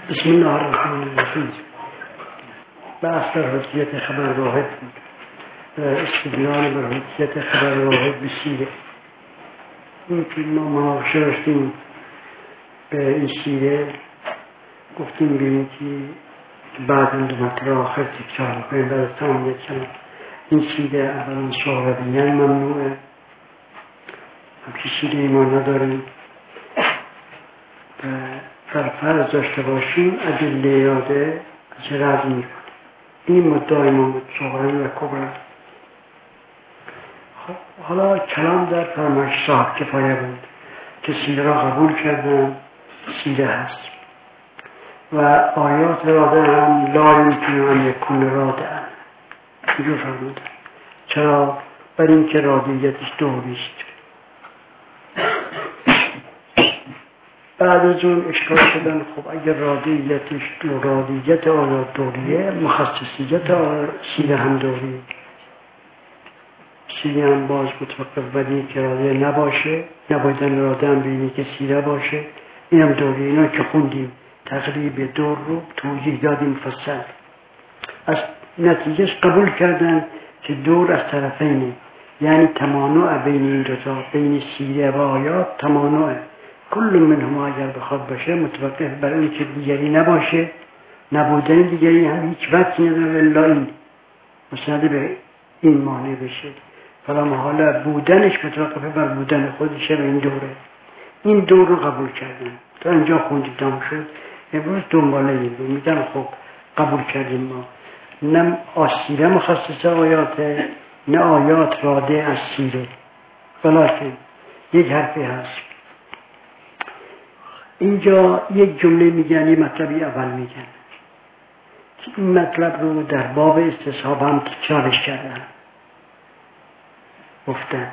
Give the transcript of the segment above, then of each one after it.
بسم الله الرحمن الرحیم. بحث در حجیت خبر واحد بود و استدلال بر حجیت خبر واحد بسیره. این که ما مناقشه داشتیم به این سیره، گفتیم بینید که بعد این دو مطلب آخر تکرار کنیم برای تمامیت کنیم. این سیره اولا صحابیان ممنوعه، همچه سیره ایمان نداریم و در فرض داشته باشیم ادله یاده از رد میکنه. این مدعای ما بود صغران و کبران. حالا کلام در فرمایش صاحب کفایه بود که سیره را قبول کردن، سیره هست و آیات راده هم لا یمکن ان یکون راده هم اینجور فرمودن. چرا؟ بر این که رادیتش دوریست. بعد از اون اشکال شدن خب اگر رادیتش رادیت آیات دوریه، مخصصیت سیره هم دوریه. سیره هم باز متوقف بر این که رادیه نباشه، نبایدن راده هم بینی که سیره باشه. این هم دوریه. اینا که خوندیم تقریب دور رو توضیح دادیم مفصل. از نتیجهش قبول کردن که دور از طرفینه، یعنی تمانع بین این دوتا، بین سیره و آیات تمانعه. کل منهما اگر بخواد باشه متوقف بر اون که دیگری نباشه، نبودن دیگری هم هیچ وقت نداره الا این مسند به این معنی بشه. فلا محاله بودنش متوقف بر بودن خودشه و این دوره. این دور رو قبول کردن. تا اینجا خوندید تمام شد. امروز دنباله این رو میگن خب قبول کردیم ما نه سیره مخصص آیاته، نه آیات راده از سیره. ولیکن یک حرفی هست اینجا، یک جمله میگن، یه مطلبی اول میگن که این مطلب رو در باب استصحاب هم تکرارش کردن، گفتن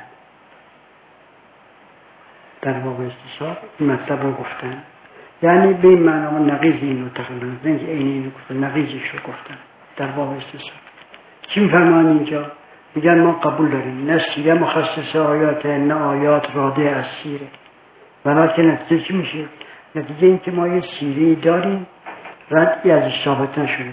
در باب استصحاب این مطلب رو گفتن، یعنی به این معنی نقیض این رو تقریبا نه که این اینو گفتن، نقیضش رو گفتن در باب استصحاب. چی میفرمان اینجا؟ میگن ما قبول داریم نه سیره مخصص آیاته، نه آیات راده از سیره. ولیکن نتیجه چی میشه؟ نتیجه این که ما یه سیره داریم ردی ازش ثابت نشده.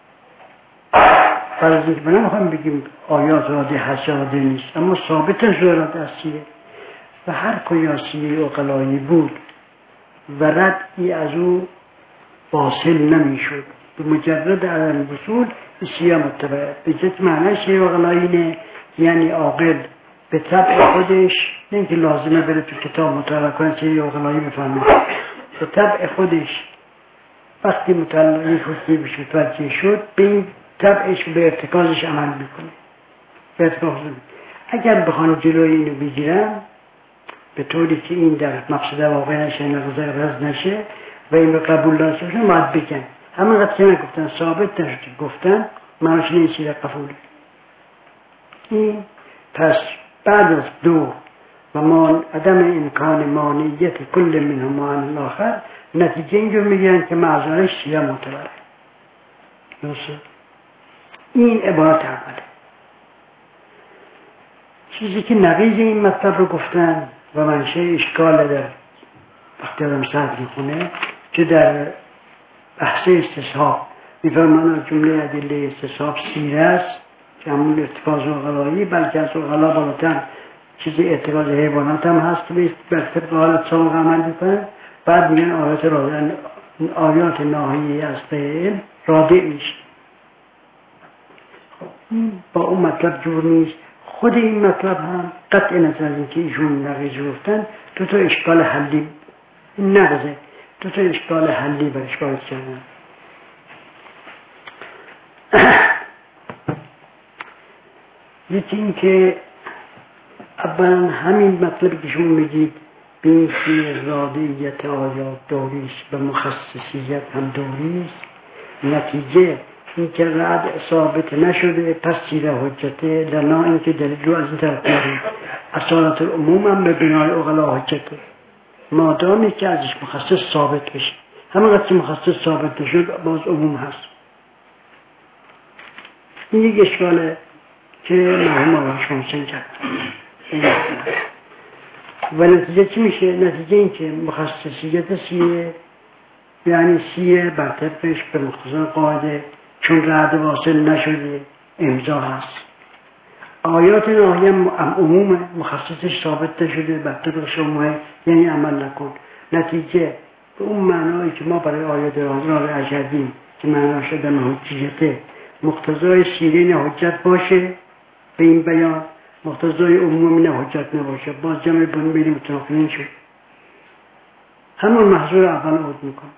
فرض اینکه ما نمیخوایم بگیم آیات راده هست راده نیست، اما ثابت نشده راده از سیره و هر کجا سیره عقلایی بود و ردی از او واصل نمیشد، به مجرد عدم وصول سیره متبعه. به جد معنی سیره عقلایی نه، یعنی عاقل به طبع خودش، نه اینکه لازمه بره تو کتاب مطالعه کنه سیره عقلایی بفهمه، به طبع خودش وقتی مطالعه خودی بشه متوجه شد به این طبعش به ارتکازش عمل میکنه. به ارتکاز اگر بخوان جلوی اینو بگیرن به طوری که این در مقصده واقع نشه، نقضه عرض نشه و این رو قبول نشه باید بگن همینقدر که نگفتن ثابت نشد گفتن معنیش نیست در قبوله. این پس بعد از دو و ما عدم امکان مانعیت کل منهما عن الاخر، نتیجه اینجور میگن که معذارش سیره معتبره. درسته؟ این عبارت اوله. چیزی که نقیض این مطلب رو گفتن و منشه اشکال در وقتی آدم صدر میخونه که در بحث استصحاب میفرمان جمله ادله استصحاب سیره است که همون ارتکاز عقلایی، بلکه از عقلا بالاتر چیزی ارتکاز حیوانات هم هست که به طبق حالت سابق عمل میکنه. بعد میگن آیات ناهی از علم رادع میشه. با اون مطلب جور نیست. خود این مطلب هم قطع نظر از اینکه ایشون نقیض گفتن دو تا اشکال حلی نقضه، دو تا اشکال حلی برش وارد کردن. یکی این که اولا همین مطلبی که شما میگید به این که رادیت آیات دوریست و مخصصیت هم دوریست، نتیجه این که رد ثابت نشده پس سیره حجته، لنا این که دلیل رو از این طرف داریم. اصالت العموم هم به بنای عقلا حجته مادامی که ازش مخصص ثابت بشه. همینقدر که مخصص ثابت نشد باز عموم هست. این یک اشکاله که مرحوم آقای شمسن کرد. و نتیجه چی میشه؟ نتیجه این که مخصصیت سیره یعنی سیره بر طبقش به مختصر قاعده چون رد واصل نشده امضا هست. آیات ناهیه عموم مخصصش ثابت نشده بر طبق شما یعنی عمل نکن. نتیجه به اون معنایی که ما برای آیات را کردیم که معنا شده حجیته مقتضای سیره نه حجت باشه به این بیان، مقتضای عموم نه حجت نباشه، باز جمع بین متناقضین شد. همون محضور اول عود میکن.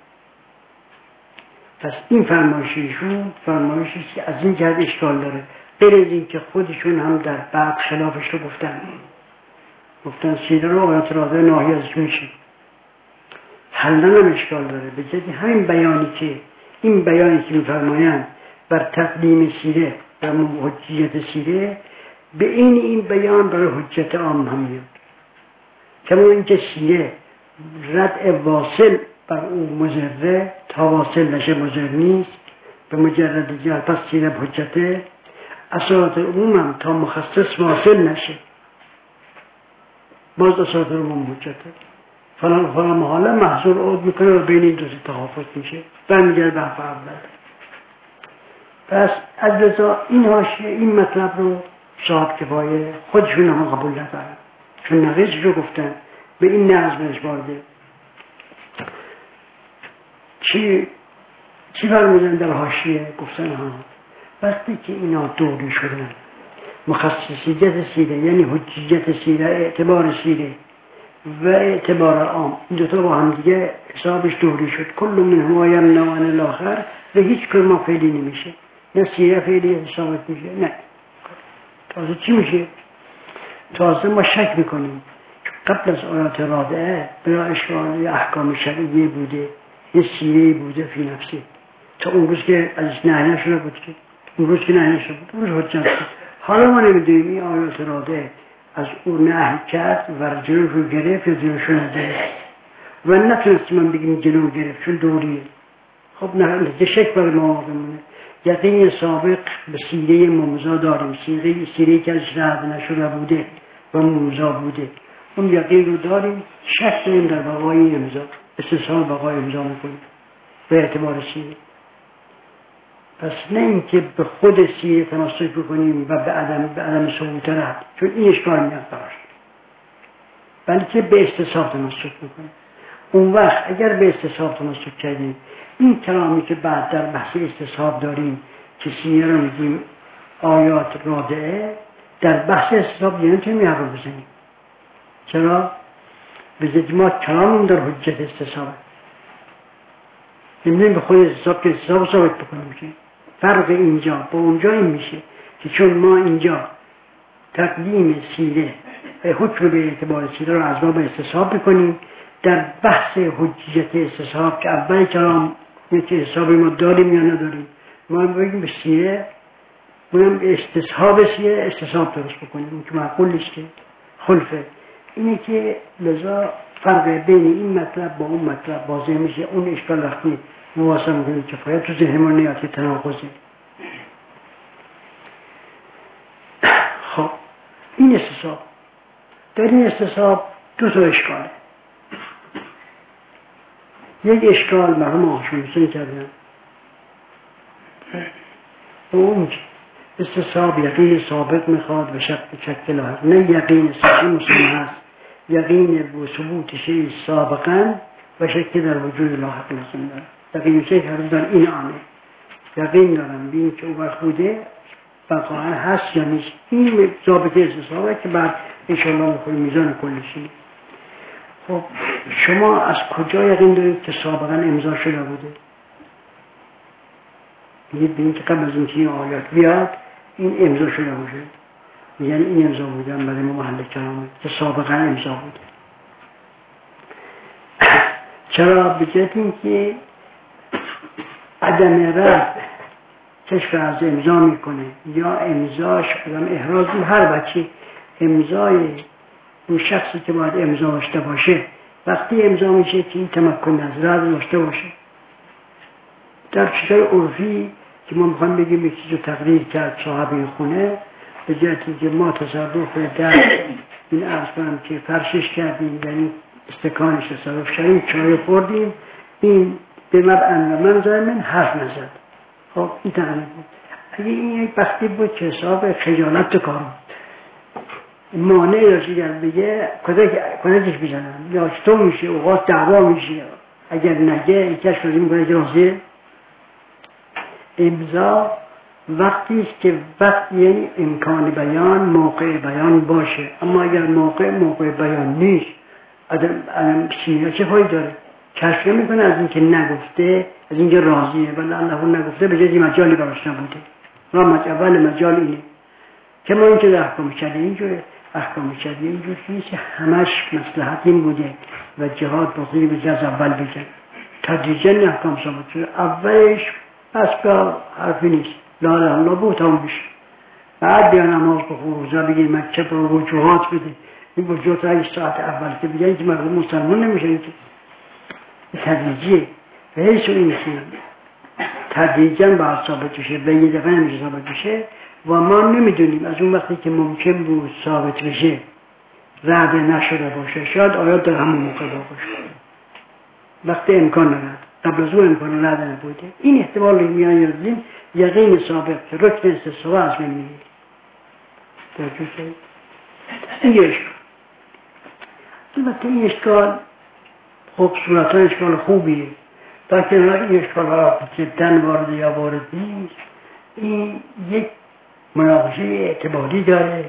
پس این فرمایشیشون فرمایشی که از این جهت اشکال داره، غیر از این که خودشون هم در بعد خلافش رو گفتن سیره رو آیات راده ناهی ازش میشه. حلن هم اشکال داره به جدی همین بیانی که میفرمایند بر تقدیم سیره و حجیت سیره به این بیان برای حجت عام هم میاد. کما اینکه سیره ردع واصل بر او مضره تا واصل نشه مضر نیست به مجرد جهت پس سیره حجته. اساسات عموم هم تا مخصص واصل نشه باز اساسات عموم حجته. فلا محاله محضور عود میکنه و بین این دو تخافت میشه برمیگرد به حرف اول. پس از لذا این حاشیه این مطلب رو صاحب کفایه خودشون هم قبول ندارن چون نقیصش رو گفتن به این نظمش وارده. چی فرمودن در حاشیه؟ گفتن ها وقتی که اینا دوری شدن مخصصیت سیره یعنی حجیت سیره اعتبار سیره و اعتبار عام این دوتا با هم دیگه حسابش دوری شد. کل من هو یمنع عن الاخر و هیچ کلمه فعلی نمیشه، نه سیره فعلی حسابت میشه نه. تازه چی میشه؟ تازه ما شک میکنیم قبل از آیات رادعه بلا اشکال یا احکام شرعیه بوده یه سیره بوده فی نفسه تا اون روز که ازش نهی نشده بود که اون روز که نهی نشده بود اون روز حجت بود. حالا ما نمیدونیم این آیات رادعه از اون نهی کرد و جلو رو گرفت یا جلو شو نگرفت و نتونستیم من بگیم جلو گرفت چون دوریه. خب نه شک برای ما بمونه. یقین سابق به سیره ممزا داریم، سیره که ازش رد نشده بوده و ممزا بوده اون یقین رو داریم. شک داریم در بقای امضا، استثناء بقای امضا میکنیم به اعتبار سیره. پس نه اینکه به خود سیره تمسک بکنیم و به عدم ثبوت رد چون این اشکال میاد براش، بلکه به استصحاب تمسک بکنیم. اون وقت اگر به استصحاب تمسک کردیم این کلامی که بعد در بحث استصحاب داریم که سیره رو میگیم آیات رادعه در بحث استصحاب یعنی نمیتونیم حرف بزنیم. چرا؟ به ضد ما کلامون در حجت استصحابه نمیدونیم به خود استصحاب که استصحاب ثابت بکنیم که فرق اینجا با اونجا این میشه که چون ما اینجا تقدیم سیره حکم به اعتبار سیره رو از باب استصحاب بکنیم در بحث حجیت استصحاب که اول کلام که حسابی ما داریم یا نداریم ما بگیم به سیره بگیم استصحاب سیره استصحاب درست بکنیم اون که معقول نیست که خلفه. اینه که لذا فرق بین این مطلب با اون مطلب واضح میشه. اون اشکال وقتی مواسم میکنه کفایت تو ذهن ما نیاد که تناقضه. خب این استصحاب در این استصحاب دو تا اشکاله. یک اشکال مرحوم آشونسون کردن اون استصحاب یقین ثابت میخواد و شکل هست نه یقین سچی مسلم هست یقین و ثبوت شیء سابقا و شکل در وجود لاحق لازم داره. یقین شیء هر در این آنه یقین دارم بین که او وقت بوده بقاها هست یا نیست. این ضابطه استصحابه که بعد انشاءالله میخوایی میزان کلشی. خب شما از کجا یقین دارید که سابقا امضا شده بوده؟ میگید به این که قبل از اینکه این آیات بیاد این امضا شده باشه یعنی این امضا بودن برای ما محل کلامه که سابقا امضا بوده. چرا؟ بجهت این که عدم رد کشف از امضا میکنه یا امضاش آدم احراز هر بچه امضای اون شخصی که باید امضا داشته باشه وقتی امضا میشه که این تمکن از رد داشته باشه. در چیزهای عرفی که ما میخوایم بگیم یک چیز رو تقریر کرد صاحب این خونه به جهتی که ما تصرف در این عرض کنم که فرشش کردیم یعنی استکانش تصرف شدیم چای خوردیم این به من زای من حرف نزد. خب این تنه بود. اگه این یک وقتی بود که حساب خجالت تو کار بود، مانع داشتی گر بگه کدکش بزنم یا چطور میشه، اوقات دعوا میشه، اگر نگه این کش راضی میکنه که راضیه. امضا وقتی است که یعنی امکان بیان، موقع بیان باشه. اما اگر موقع بیان نیست، آدم سینه چه فایده داره؟ کشف میکنه از اینکه نگفته، از اینکه راضیه، ولی الله نگفته به جزی مجالی براش نبوده. اول مجال اینه که ما اینکه در احکام شریعه اینجوره. احکام شریعه اینجور نیست همش مصلحت این بوده و جهاد بخیری به جز اول بگن. تدریجا احکام ثابت شده. اولش بس به حرفی نیست، لا اله الا الله بود تمام بشه. بعد بیا نماز بخون، روزه بگیر، مکتب رو وجوهات بده. این وجوهات را 8 ساعت اول که بگن که مردم مسلمان نمیشن. که تدریجیه و هیچ این نیست. تدریجا باید ثابت بشه و یه دفعه نمیشه ثابت بشه و ما نمیدونیم از اون وقتی که ممکن بود ثابت بشه رد نشده باشه. شاید آیات در همون موقع باشه وقتی امکان ندارد، قبل از اون امکان رد نبوده. این احتمال رو میان یادیم یقین سابق که رکن استصحابه از من میگه توجه شد. این یه اشکال. البته این اشکال خب صورتا اشکال خوبیه، تا که این اشکال ها جدن وارد یا وارد نیست. این یک مناقشه اعتباری داره.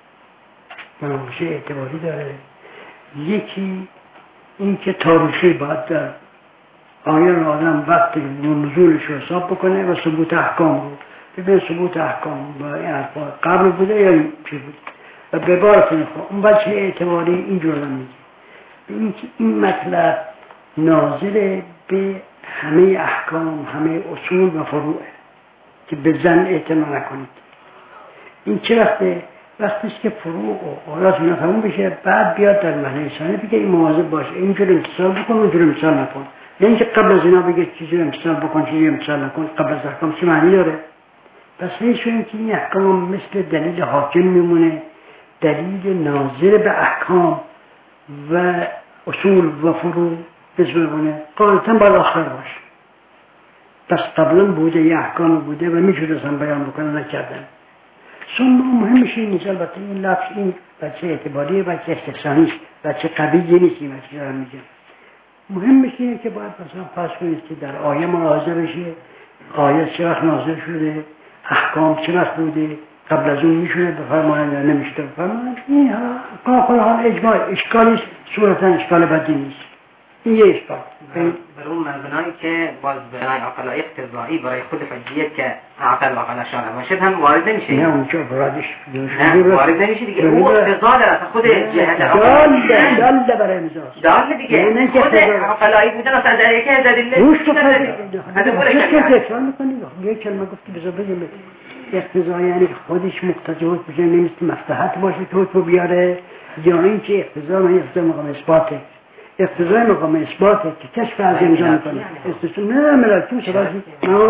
یکی این که تاریخی باید در آیان آدم وقت نزولش رو حساب بکنه و ثبوت احکام رو ببین. ثبوت احکام با این حرفا قبل بوده یا چی بود و به بارت نخواه اون بچه اعتباری اینجور رو میگه. این مطلب ناظر به همه احکام، همه اصول و فروعه که به زن اعتنا نکنید. این چه وقتیست که فروع و آیات اینا تموم بشه، بعد بیاد در معنی ثانی بگه این مواظب باشه، اینجور امتصال بکن، اونجور امتصال نکن. نه اینکه قبل از اینا بگه چیزی امتصال بکن، چیزی امتصال نکن. قبل از احکام چه معنی داره؟ پس هیچون که این احکام مثل دلیل حاکم میمونه، دلیل ناظر به احکام و اصول و فروع بزرگونه. قاعدتا باید آخر باشه. پس قبلا بوده، یه احکام بوده و میشودستن بیان بکنن نکردن. ثم مهمش این نیست. البته این لفظ این بچه اعتباریه، بچه استثنائیه، بچه قبیلی نیست. این بچه دارم میگم مهمش اینه که باید مثلا فرض کنید که در آیه ملاحظه بشه آیه چه وقت نازل شده، احکام چه وقت بوده، قبل از اون میشونه بفرمایند یا نمیشه بفرمایند. این ها کل حال اجماع اشکالی صورتا اشکال بدی نیست. این یه اشکال بر اون مبنایی که باز بنای عقل اقتضایی برای خود حجیت که عقل و عقل شرع باشد هم وارد نمیشه. نه اونجا برادش وارد نمیشه دیگه. او اقتضا داره خود جهت دال برای امضاست. دال دیگه خود عقلایی بودن اصلا در یکی از ادله روش تو تکرار میکنی. یه کلمه گفتی بذار بگم اقتضا یعنی خودش مقتضی بود بشه، نمیست مصلحت باشه تو بیاره، یا این که اقتضا مقام اثباته. اقتضای مقام اثباته که کشف از امضا میکنه. نه ملاکیم شبازی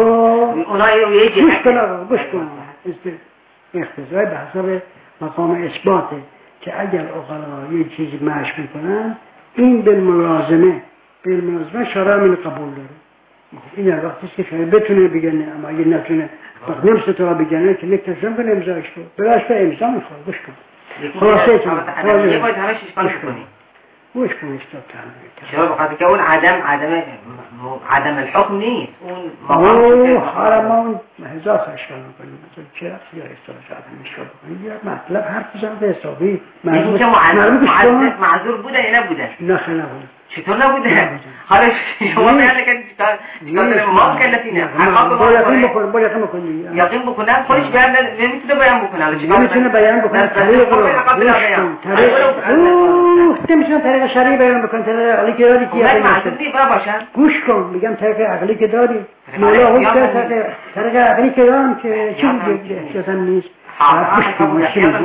گوش کن. اقتضای به حساب مقام اثباته که اگر اقلا یه چیزی مشق میکنن این بالملازمه شرع من قبول داره. این وقتیست که شاید بتونه بگنه، اما اگه نتونه وقت نمسته تو را بگنه که نکتشم کنه امضایش کن براش به امضا میخواه. گوش کن خلاصه چون یه باید همش اشکال کنی. گوش کن استاد تعمیر چرا؟ بخاطر که اون عدم الحکم نیست. اون حرمان هزار اشکال میکنیم. مثلا چرا یا استاد عدم اشکال بکنیم یا مطلب حرف بزن به حسابی معذور بوده یا نبوده؟ نه خیلی نبوده. چطور نبوده؟ حالا شما بیان لکن چیکار ما مکلفینه. با یقین بکنی. یقین بکنم خودش بیان نمیتونه بیان بکنه. نمیتونه بیان بکنه. نمیتونه طریق شرعی بیان بکنه. طریق عقلی که داری که معذور نیست باشن. گوش کن میگم طریق عقلی که داری. مولا حکم طریق عقلی که دارم که چیزی احتیاطا نیست. گوش کن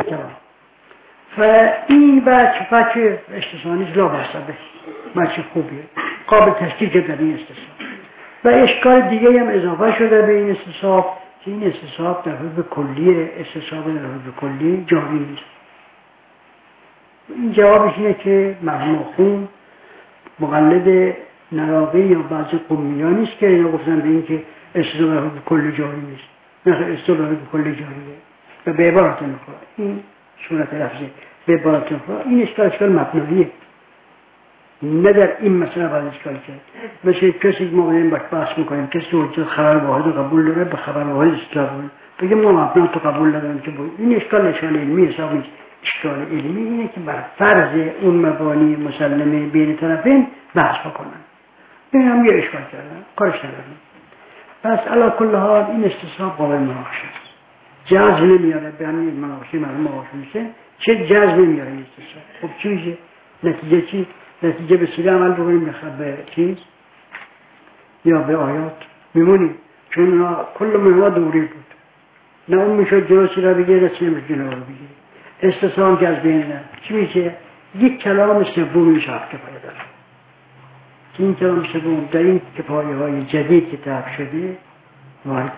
این بچه استثنانیش لا بسته بچه خوبیه، قابل تصدیق در این استصحاب. و اشکال دیگه هم اضافه شده به این استصحاب که این استصحاب در حدود کلیه، استصحاب در حدود کلی جاری نیست. این جوابش اینه که مرحوم خون مقلد نراقی یا بعضی قومیان نیست که اینا گفتن به این که اصطلاح به کل جاری نیست، نه اصطلاح به کل جاریه و به عبارت نخواه این صورت لفظه به عبارت نخواه این اشکال مبناییه، نه در این مسئله باید اشکال کرد. مثل کسی که ما باید بحث میکنیم کسی که خبر واحد رو قبول داره به خبر واحد اصطلاح کنیم بگیم ما مبنا تو قبول نداریم که بود این اشکال علمی حساب نیست. اشکال علمی اینه که بر فرض اون مبانی مسلمه بین طرفین بحث بکنن، این هم یه اشکال کردن کارش نداریم. پس علی کل حال این استصحاب قابل مناقشه است، جذب نمیاره به همین مناقشه معلوم میشه چه جذب نمیاره این استصحاب. خب چی میشه؟ نتیجه چی؟ نتیجه به سیده عمل بکنیم به چیز یا به آیات میمونیم، چون کل منها دوری بود، نه اون میشد جلوسی را بگیره نه چی میشه جلو را بگیره. استصحاب جذب نه چی میشه؟ یک کلام سومی شرط کفایه داره که این کلام سوم در این کفایه های جدید که طرح شده وارده.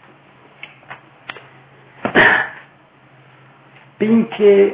به این که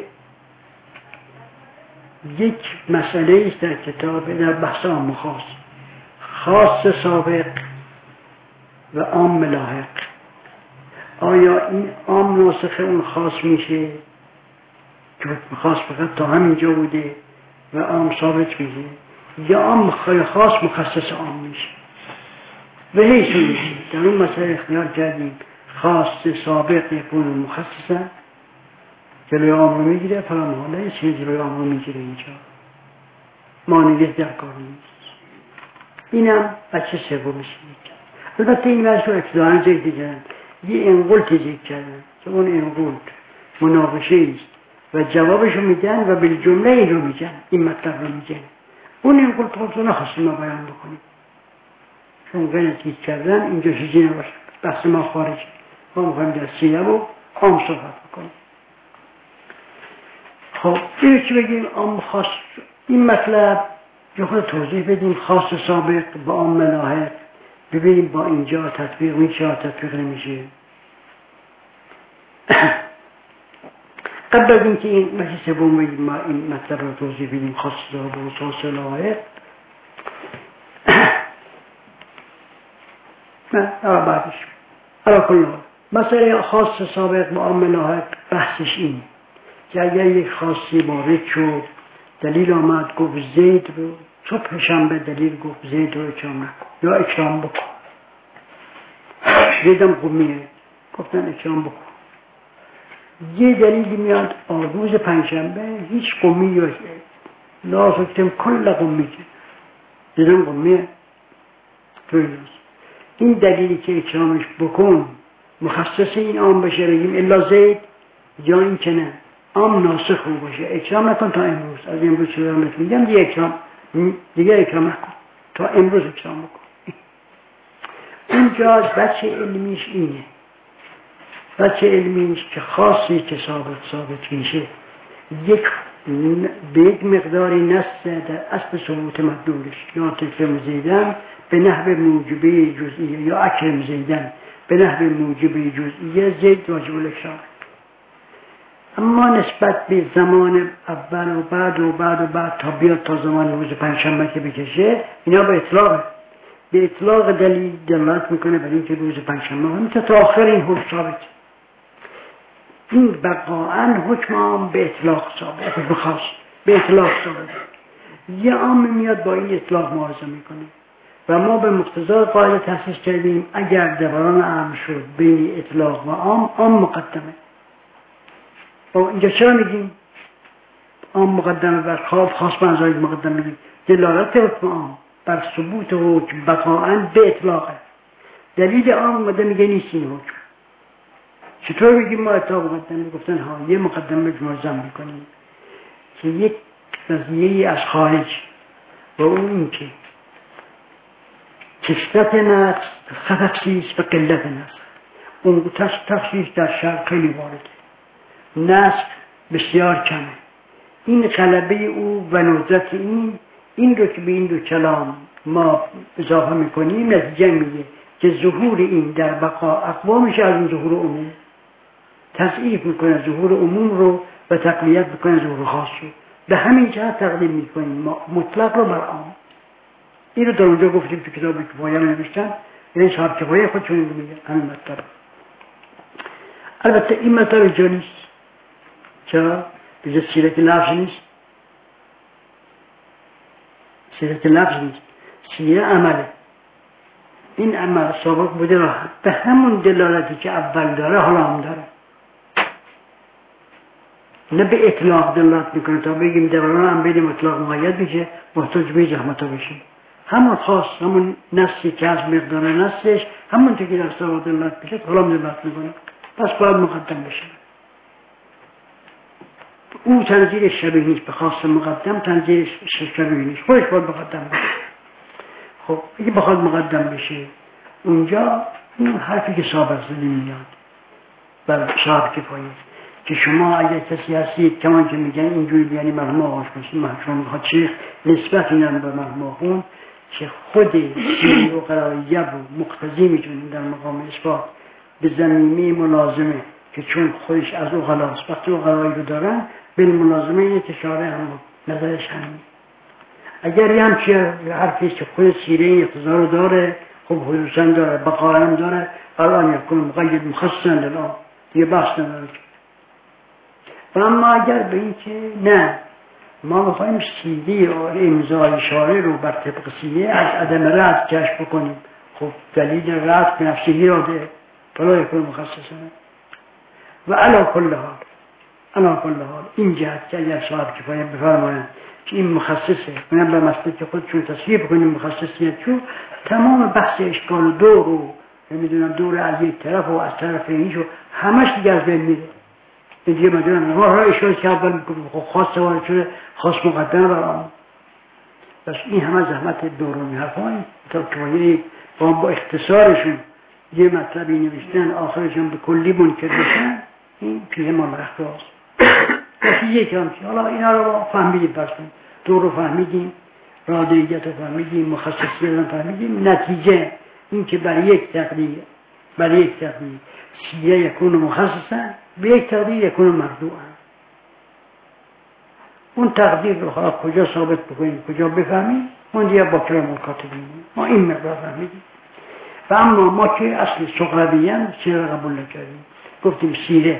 یک مسئله است در کتاب در بحث عام خاص، خاص سابق و عام لاحق، آیا این عام ناسخ اون خاص میشه که خاص فقط تا همینجا بوده و عام ثابت میشه، یا عام خاص مخصص عام میشه و هیچ میشه. در اون مسئله اختیار کردیم خاص سابق یکون مخصصا جلوی عام رو میگیره، فلا محاله چیز جلوی عام رو میگیره، اینجا مانعیت در کار نیست. اینم بچه سومش میگه. البته این وضع رو ابتداعا ذکر کردن، یه انقلت ذکر کردن که اون انقلت مناقشه است و جوابشو میدن و بالجمله این رو میگن، این مطلب رو میگن. اون انقلت خود رو نخواستیم ما بیان بکنیم چون غلط کردن اینجا چیزی نباشه، بحث ما خارج، ما میخوایم در سینه و عام صحبت بکنیم. خب اینو چی بگیم؟ عام خاص، این مطلب یه خود توضیح بدیم. خاص سابق با عام لاحق، ببینیم با اینجا تطبیق میشه یا تطبیق نمیشه. قبل از اینکه این مجلس سوم بگیم ما این مطلب رو توضیح بدیم خاص سابق و خاص لاحق، نه بعدش علا کل حال مسئله خاص سابق با عام لاحق بحثش اینه که اگر یک خاصی وارد شد دلیل آمد گفت زید رو صبح شنبه دلیل گفت زید رو اکرام نکن یا اکرام بکن، زیدم قومیه گفتن اکرام بکن. یه دلیلی میاد روز پنجشنبه هیچ قومی یا لا فکرم کل قومی که زیدم قومیه توی این دلیلی که اکرامش بکن مخصص این عام بشه بگیم الا زید، یا این که نه عام ناسخ رو باشه اکرام نکن تا امروز، از امروز چه دارمت میگم دیگه اکرام نکن تا امروز اکرام بکن. اینجا بچه علمیش اینه، بچه علمیش که خاصی که ثابت میشه به یک مقداری نسته در اصل ثبوت مدلولش، یا تکرم زیدن به نحو موجبه جزئیه یا اکرم زیدن به نحو موجبه جزئیه زید واجب الاکرام. اما نسبت به زمان اول و بعد تا بیاد تا زمان روز پنجشنبه که بکشه اینا به اطلاق دلیل دلالت میکنه برای اینکه روز پنجشنبه همین تا آخر این حکم ثابت. این بقاعا حکم عام به اطلاق ثابت، حکم خاص به اطلاق ثابت. یه عام میاد با این اطلاق معارضه میکنه و ما به مقتضای قاعده تأسیس کردیم اگر دوران عام شد بین اطلاق و عام مقدمه. اینجا چرا میگیم عام مقدمه بر خاص بنظاری مقدمه میگیم؟ دلالت حکم عام بر ثبوت حکم بقاعا به اطلاقه. دلیل عام اومده میگه نیست این حکم. چطور بگیم ما اطلاق مقدمه؟ گفتن یه مقدمه ملزم میکنیم که یک قضیه از خارج و اون این که کثرت نسخ تخصیص و قلت نسخ، اون تخصیص در شرق خیلی وارده، نسخ بسیار کمه. این غلبه او و ندرت این رو که به این دو کلام ما اضافه میکنیم نتیجه میگه که ظهور این در بقا اقوا میشه از اون ظهور عموم، تضعیف میکنه ظهور عموم رو و تقویت میکنه ظهور خاص رو. به همین جهت تقدیم میکنیم ما مطلق رو بر عام. این رو در اونجا گفتیم تو کتاب کفایه هم نوشتن، یعنی صاحب کفایه خودشون رو میگن همین مطلب. البته این مطلب اینجا نیست، چرا؟ بیزه سیرت لفظ نیست، سیرت لفظ نیست، سیره عمله. این عمل سابق بوده را به همون دلالتی که اول داره حالا هم داره، نه به اطلاق دلالت میکنه تا بگیم دوران هم بینیم اطلاق مقید میشه محتاج به زحمت ها بشیم. همون خاص همون نصی که از مقدار نصیش همون که در سابق دلالت میشه حالا هم دلالت میکنه، پس باید مقدم بشه. او تنظیر شبیه نیست به خاص مقدم، تنظیر شبیه نیست، خودش باید مقدم بشه. خب اگه بخواد مقدم بشه اونجا این حرفی که سابق زدیم میاد بر صاحب کفایه که شما اگر کسی هستید کمان که میگن اینجوری بیانی مرحوم آقاش باشید، محشون میخواد چیخ نسبت اینم به مرحوم آخون که خود سیری و قرائیه و مقتضی میتونیم در مقام اثبات به زمینه ملازمه که چون خودش از اغلاست وقتی اغلایی رو دارن به ملازمه اینه که شاره هم نظرش همین. اگر یه همچی حرفی که خود سیره این اقتضا رو داره، خب خصوصا داره، بقا هم داره، الان یکون مقید مخصصن الان دیگه بحث نداره. و اما اگر به این که نه ما بخوایم سیده و امضای اشاره رو بر طبق سیره از عدم رد کشف بکنیم، خب دلیل رد به نفسی نیاده فلا یکون مخصصن. و علا کل حال این جهت که اگر صاحب کفایه بفرمایند که این مخصصه منم به مسئله که خودشون تصویه بکنیم مخصصیت چون تمام بحث اشکال دور رو نمیدونم دور از یک طرف و از طرف اینشو همش دیگه از بین میره. این دیگه مدونم ما را اشکال که اول میکنیم خاص سوال شده خاص مقدمه برام. بس این همه زحمت دورانی حرفانی تا کفایه با اختصارشون یه مطلبی نوشتن آخرشون به کلی منکر بشن، این پیه ما اخراست نتیجه کم چی. حالا اینا رو فهمیدیم، پس دور رو فهمیدیم، رادیت رو فهمیدیم، مخصصیت رو فهمیدیم. نتیجه این که برای یک تقدیر سیه یکون مخصصن، به یک تقدیر یکون مردوعن. اون تقدیر رو حالا کجا ثابت بکنیم کجا بفهمیم اون دیگه با کرام الکاتبین ما این مقدار فهمیدیم. و اما ما که اصل سقراطیان سیره قبول نکردیم، گفتیم سیره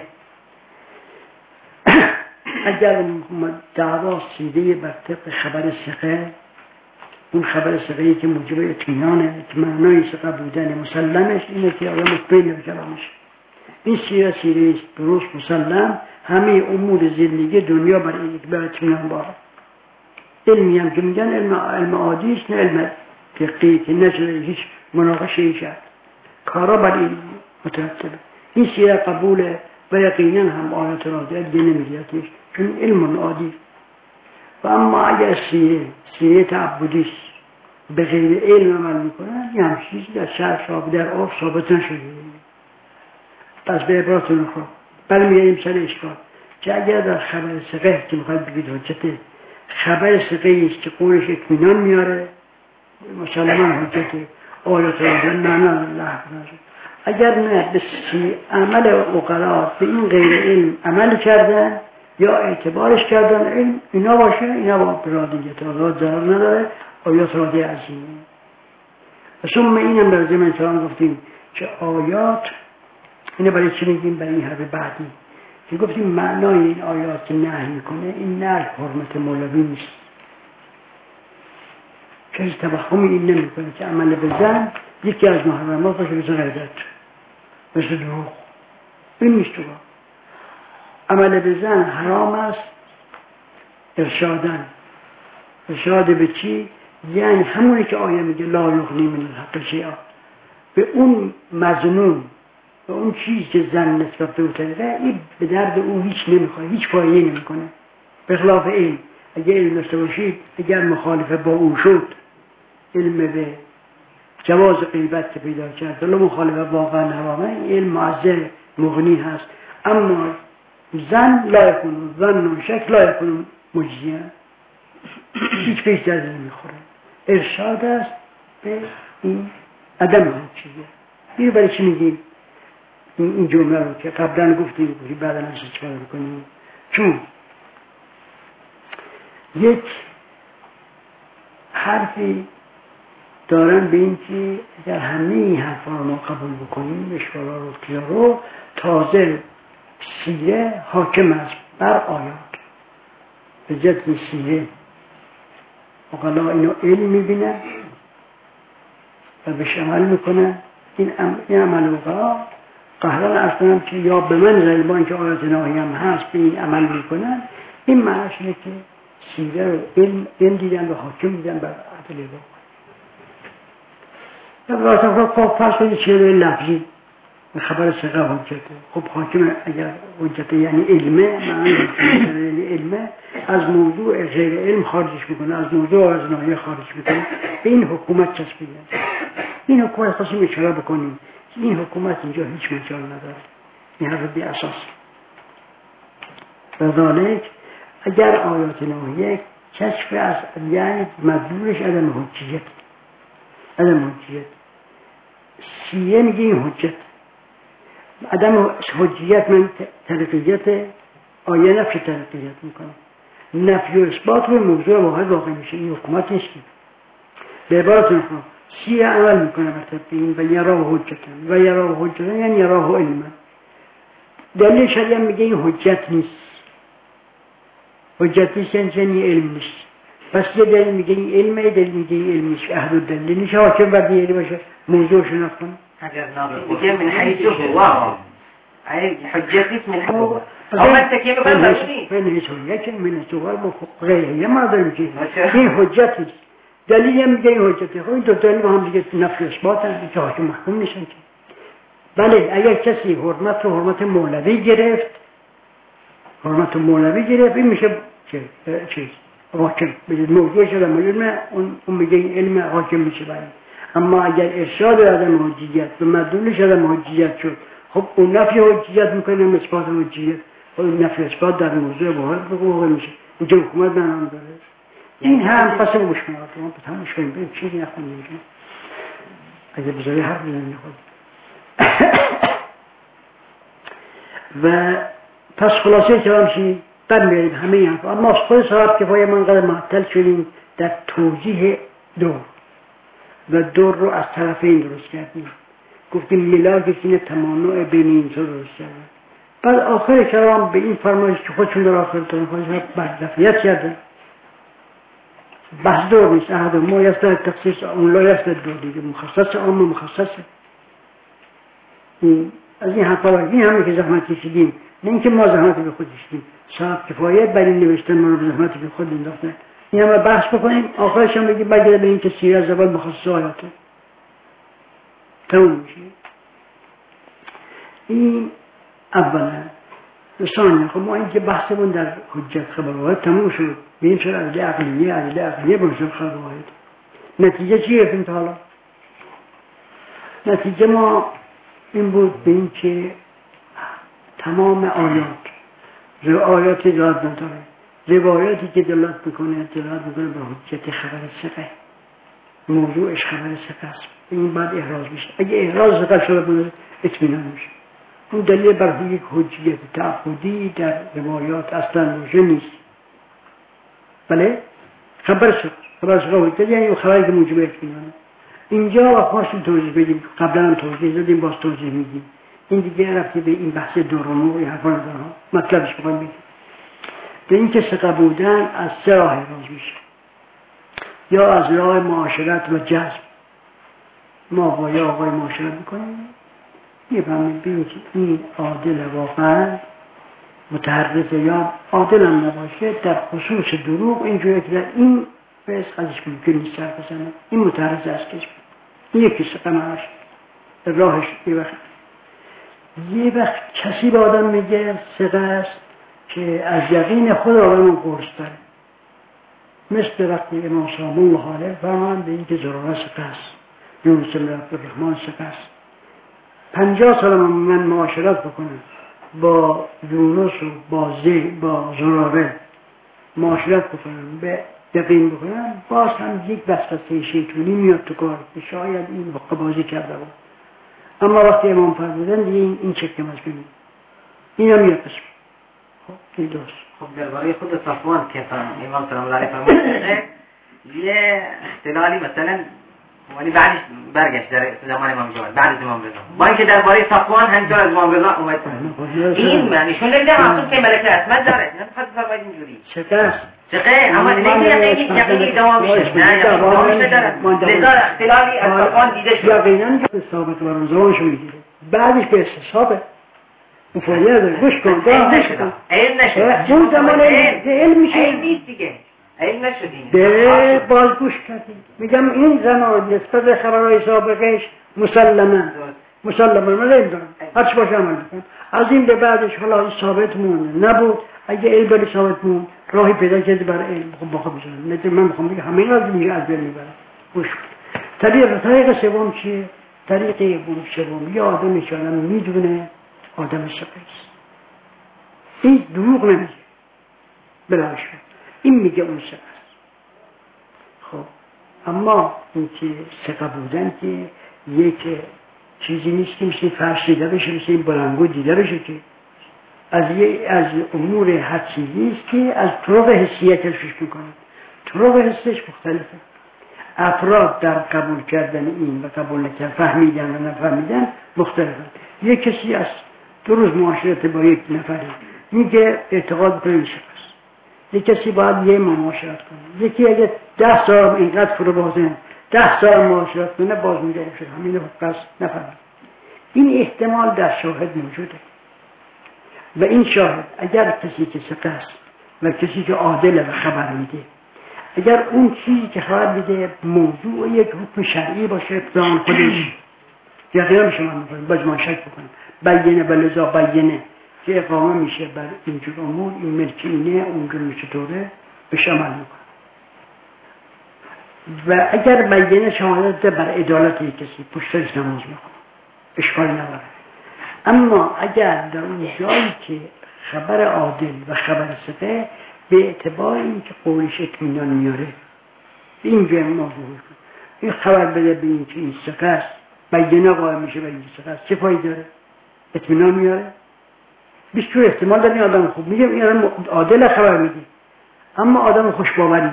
اگر دعوا سیده بر طبق خبر ثقه، اون خبر ثقه‌ای که موجب اطمینانه که معنای ثقه بودن مسلمش اینه که آیا مطمئن به کلامش، این سیره است درست مسلم، همه امور زندگی دنیا بر اطمینان باره. علمی هم که میگن علم عادی است، نه علم فقهی که نشده هیچ مناقشه ای شد، کارا بر این مترتبه. این سیره قبوله و یقینا هم آیات راجعه دیگه نمیگیرتش چون علم عادی. و اما اگر سیره تعبدی به غیر علم عمل میکنن یه هم چیزی در شرح صاحب در آف ثابت نشده. پس به عبارت نخواه برمیگردیم سر اشکال که اگر در خبر ثقه که میخواید بگید حجته خبر ثقه است که قولش اطمینان میاره مسلمان حجته آیات راجعه معنا لحظ نشد. اگر نه به عمل عقلا به این غیر علم عمل کردن یا اعتبارش کردن علم اینا باشه، اینا با برادیت آزاد ضرر نداره، آیات راجع عظیمه. و ثم اینم برای زمین سلام گفتیم که آیات اینه برای چی میگیم؟ برای این حرف بعدی که گفتیم معنای این آیات که نهی میکنه این نه حرمت مولوی نیست، کسی توهمی این نمیکنه که عمل به زن یکی از محرمات باشه مثل غیبت مثل دروغ، این نیست. تو عمل به زن حرام است ارشاد به چی؟ یعنی همونی که آیه میگه لا یغنی من الحق شیئا، به اون مظنون به اون چیزی که زن نسبت به او طریقه این به درد او هیچ نمیخواه، هیچ فایده نمیکنه. به خلاف این اگر علم داشته باشید اگر مخالف با او شد علم به جواز غیبت که پیدا کرد ولی مخالف واقعا حرامه این علم معذر مغنی هست. اما زن لا یکون ظن و شک لا یکون مجزیه، هیچ پیش درد نمیخوره، ارشاد است به این عدم هم چیزه. این برای چی میگیم این جمله رو که قبلا گفتیم بعدا نشد چکار بکنیم؟ چون یک حرفی دارن به این که اگر همه این حرفا رو ما قبول بکنیم اشوارا رو کیا رو تازه سیره حاکم است بر آیات به جد سیره اقلا اینو علم میبینن و بهش عمل میکنن این عمل اقلا قهران ارز کنم که یا به من ظلمان که آیات ناهی هم هست به این عمل میکنن این معنیش اینه که سیره رو علم دیدن و حاکم دیدن بر عدل واقع و برای خب فرض کنید چیره لفظی خبر ثقه حجته خب حاکم اگر حجته یعنی علمه معنی یعنی علمه از موضوع غیر علم خارجش میکنه از موضوع از ناحیه خارج میکنه به این حکومت چسبیده این حکومت خواستیم اشاره بکنیم این حکومت اینجا هیچ مجال نداره این حرف بی اساس لذالک اگر آیات ناحیه کشف از یعنی مدلولش عدم حجیت سیه میگه این حجت عدم حجیت من تلقیت آیه نفی تلقیت میکنه نفی و اثبات رو موضوع واقع میشه این حکومت نیست به عبارت نخواه سیه عمل میکنه مرتب این و یراه حجتن یعنی یراه علما دلیل شریعه میگه این حجت نیست یعنی علم نیست پس یه دلیل میگه این علمه دلیل میگه این علم نیست احد و دلیل نیست حاکم بر دیگری باشه موضوع شناخت کنه اگر من حیث هو حجتیت من حیث هو اما التكييف بالمعنى من حيث من الصور غيرية ما داریم که این حجت نیست دلیل هم میگه این حجته خب این دو دلیل با هم دیگه نفی و اثبات هستند که حاکم محکوم میشن که بله اگر کسی حرمت مولوی گرفت این میشه چیز حاکم موضوع شده علم اون میگه این علم حاکم میشه برای اما اگر ارشاد عدم حجیت و مدلولش عدم حجیت شد خب اون نفی حجیت میکنه اثبات حجیت و اون نفی اثبات در موضوع واقع میشه اینجا حکومت بنام داره این هم پس مشکلات ما به تمام شویم بریم چیزی نخونیم اگه بذاری حرف بزنیم خود و پس خلاصه کلام چی در میاریم همه این حرف اما خود صاحب کفایه من قدر معطل شدیم در توجیه دور و دور رو از طرفین درست کردیم گفتیم ملاک سینه تمانع بین این تو درست کردیم بعد آخر کلام به این فرمایش که خودشون در آخر تنخواهش بردفعیت کردن بحث دور نیست احد ما یستر تخصیص اون لا یستر دور دیگه مخصص عام مخصصه از این حرفا این همه که زحمت کشیدیم نه اینکه ما زحمت به خود کشیدیم صاحب کفایت برای نوشتن ما رو به زحمت به خود انداختن این همه بحث بکنیم آخرش هم بگیم بگیره به این که سیره از اول مخصص آیاته تموم میشه این اولا ثانیا خب ما اینکه بحثمون در حجت خبرواحد تموم شد بیم شد عدل عقلیه بنشد خبرواحد نتیجه چیه گرفتیم تا حالا نتیجه ما این بود به این که تمام آیات دلالت نداره روایاتی که دلالت میکنه به حجت خبر ثقه موضوعش خبر ثقه است این بعد احراز میشه اگه احراز ثقه شده بود اطمینان میشه اون دلیل بر یک حجیت تعبدی در روایات اصلا روشه نیست بله خبر ثقه حجت یعنی خبری که موجب اطمینانه اینجا خواستیم توضیح بدیم قبلا هم توضیح دادیم باز توضیح میدیم این دیگه رفتی به این بحث دورانو یا حرفان دارها مطلبش بخوایم بگیم به این که ثقه بودن از سه راه احراز میشه یا از راه معاشرت و جذب ما با یا آقای معاشرت میکنیم میفهمیم ببینیم که این عادل واقعا متحرزه یا عادل هم نباشه در خصوص دروغ اینجوری که در این بس ازش ممکن نیست سر بزنه این متحرزه است که این یکی ثقه معاش راهش یه وقت کسی به آدم میگه ثقه است که از یقین خود آدم قرص داره مثل وقتی امام صاحب الله علیه فرمان به این که زراره ثقه است یونس بن عبدالرحمن ثقه است 50 سال من معاشرت بکنم با یونس و با زراره معاشرت بکنم به یقین بکنم باز هم یک وسوسه شیطانی میاد تو کار که شاید این حقه بازی کرده بود اما وقتی امام فرمودن دیگه این چکم از بینید این هم یک قسم این دوست خب درباره خود صفوان که امام سلام الله علیه فرموده یه اختلالی مثلا ولی بعدش برگشت در زمان امام جواد بعد از امام رضا با اینکه درباره صفوان همینطور از امام رضا اومد. این معنیشون نمیده معصوم که ملک اسمت داره نه فقط فرمایید اینجوری چقدر اما نمیگه یقینی دوام میشه نه دوام میشه داره لذا اختلالی از صفوان دیده شد یقینا که ثابت و رمزانش میگیره بعدش به حسابه مفاجعه داره گوش کن علم نشد اون زمان علم میشه علم نیست دیگه علم نشدیم به بازگوش کردیم میگم این زمان نسبت به خبرهای سابقش مسلما من علم دارم هرچی باشه عمل میکنم از این به بعدش حالا این ثابت مونه نبود اگه علم بری ثابت مون راهی پیدا کردی برای علم با خود بزنم من میخوام بگم همین از میگه از بین میبرم گوش کن طریق سوم چیه؟ طریق سوم یه آدمی که آدم میدونه آدم سقیست این دروغ نمیگه بلاش این میگه اون سقه است. خب اما این که سقه بودن که یک چیزی نیست که مثل فرش دیده بشه مثل این بلنگو دیده بشه که از امور حدسیزی است که از طرق حسیه کشفش میکنند. طرق حسیش مختلفه. افراد در قبول کردن این و قبول نکردن فهمیدن و نفهمیدن مختلفه. یک کسی از 2 روز معاشرت با یک نفری میگه اعتقاد کنه این شخص. یک کسی باید یه معاشرت کنه. یکی اگه 10 سال اینقدر فرو بازه 10 سال معاشرت کنه باز میگه باشه همین رو پس نفهمید. این احتمال در شاهد موجوده و این شاهد اگر کسی که ثقه است و کسی که عادل و خبر میده اگر اون چیزی که خبر میده موضوع یک حکم شرعی باشه ابتدان خودش یقینا میشه من میکنم باز من شک بکنم بیینه بلزا بیینه که اقامه میشه بر اینجور امور این ملکینه اونجور میشه طوره بشه عمل میکنم و اگر بیینه شهادت بر عدالت یک کسی پشتش نماز میکنم اشکال نداره. اما اگر در اون جایی که خبر عادل و خبر ثقه به اعتبار اینکه قولش اطمینان میاره این جای موضوع کن این خبر بده به این که این ثقه است بیانه قائم میشه به این ثقه است چه فایده داره؟ اطمینان میاره؟ بیشتر احتمال داره این آدم خوب میگه این آدم عادل خبر میده اما آدم خوشباوریه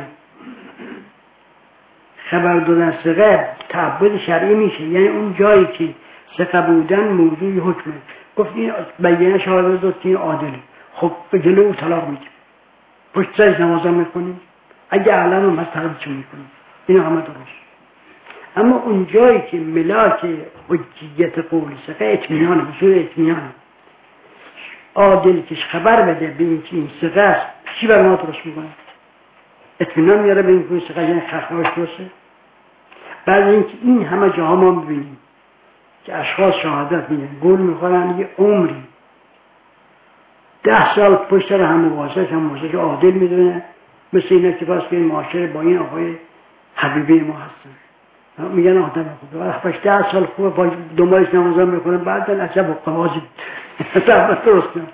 خبر دادن ثقه تعبد شرعی میشه یعنی اون جایی که ثقه بودن موضوعی حکمه گفت این بیانه شهادت داد که این عادله خب به جلو او طلاق میده پشت سرش نماز میکنیم اگه علم هم هست طلبشون میکنیم این همه درست اما اون جایی که ملاک حجیت قول ثقه اطمینان حصول اطمینان عادل کش خبر بده به این که این ثقه است چی بر ما درست میکنه اطمینان میاره به این که ثقه یعنی خرخواش درسته بعد اینکه این همه جاها ما ببینیم که اشخاص شهادت میدن گل میخورن یه عمری 10 سال پشت سر هم مواسط عادل میدونه مثل اینه که پس که این معاشره با این آقای حبیبی ما هستن میگن آدم خوبه وقت 10 سال خوبه با دنبالش نمازم میکنن بعد عجب و قوازی درست نمید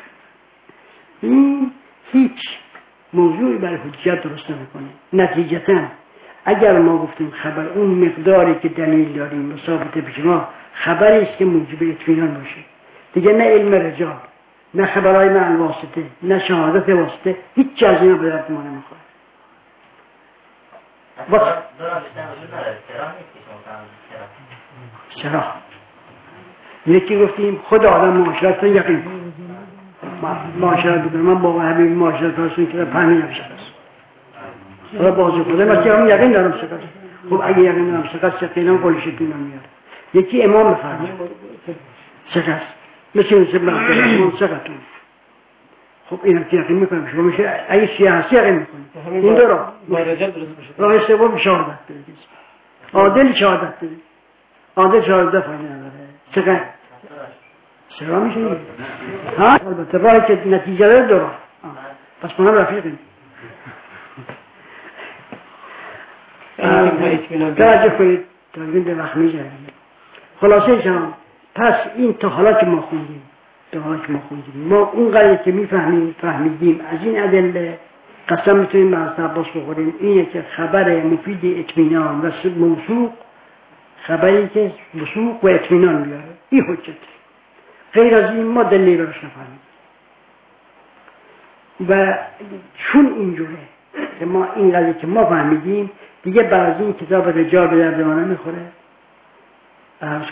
این هیچ موضوعی برای حجیت درست نمیکنه. نتیجتا اگر ما گفتیم خبر اون مقداری که دلیل داریم و ثابت پیش ما خبری است که موجب اطمینان باشه دیگه نه علم رجال نه خبرهای مع واسطه نه شهادت واسطه هیچ از اینا به درد ما نمیخوره. چرا؟ یکی گفتیم خود آدم معاشرت رو یقین معاشرت بکنه من با همین معاشرت هستون که فهمیدم شکست حالا بازی خوده مثل هم یقین دارم شکست خب اگه یقین دارم شکست یقینم قولش اطمینان میاره. یکی امام بفرمه شکست مثل بلند شکستون خب این که یقین میکنم شما میشه اگه سیاسی یقین میکنیم این دو راه سوم شهادت بدید عادل شهادت بدید عادل شهادت فایده نداره چقدر چرا میشه ها البته راهی که نتیجه داره دو راه پس ما هم رفیقیم توجه کنید توجه به وقت میگردیم خلاصه شما پس این تا حالا که ما خوندیم ما اون قضیه که فهمیدیم از این ادله قسم میتونیم به حضرت عباس بخوریم اینه که خبر مفید اطمینان و موثوق خبری که وثوق و اطمینان بیاره این حجت غیر از این ما دلیل روش نفهمیم و چون اینجوره که ما این قضیه که ما فهمیدیم دیگه بعضی این کتاب رجال به درد ما نمیخوره. عرض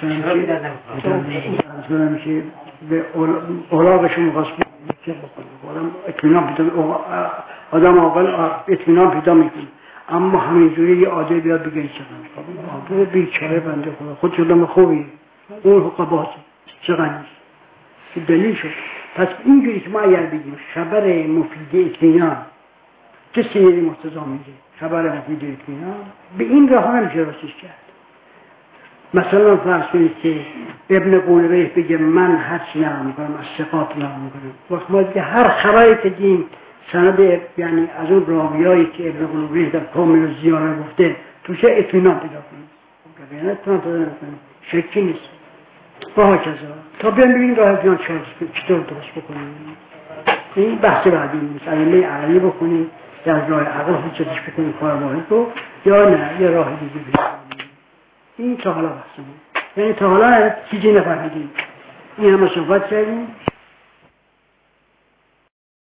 کنم که به اولاغشون خواست چه بکنه اطمینان پیدا آدم عاقل اطمینان پیدا میکنه. اما همینجوری یه عادل بیاد بگه چقدر آقا بیچاره بنده خدا خود شدم خوبی اون حقبات چقدر نیست که دلیل شد. پس اینجوری که ما اگر بگیم خبر مفید اطمینان چه سیری مرتضی میگه خبر مفید اطمینان به این راه هم نمیشه راستش کرد. مثلا فرض کنید که ابن قولبیه بگه من هرچی نقل میکنم از ثقات نقل میکنم وقت ما دیگه هر خبری که دیم سند یعنی از اون راویایی که ابن قولبیه در کامل و زیاره گفته توشه اطمینان پیدا کنیم یعنی اطمینان پیدا نکنیم شکی نیست با ها کذا تا بیان ببینیم راه اطمینان چطور درست بکنیم. این بحث بعدی نیست ادله عقلی بکنیم یا راه عقل حجتش بکنیم کار واحد رو یا نه یه راه دیگه بکنیم. این تا حالا بحثمون یعنی تا حالا چیزی نفهمیدیم این همه صحبت کردیم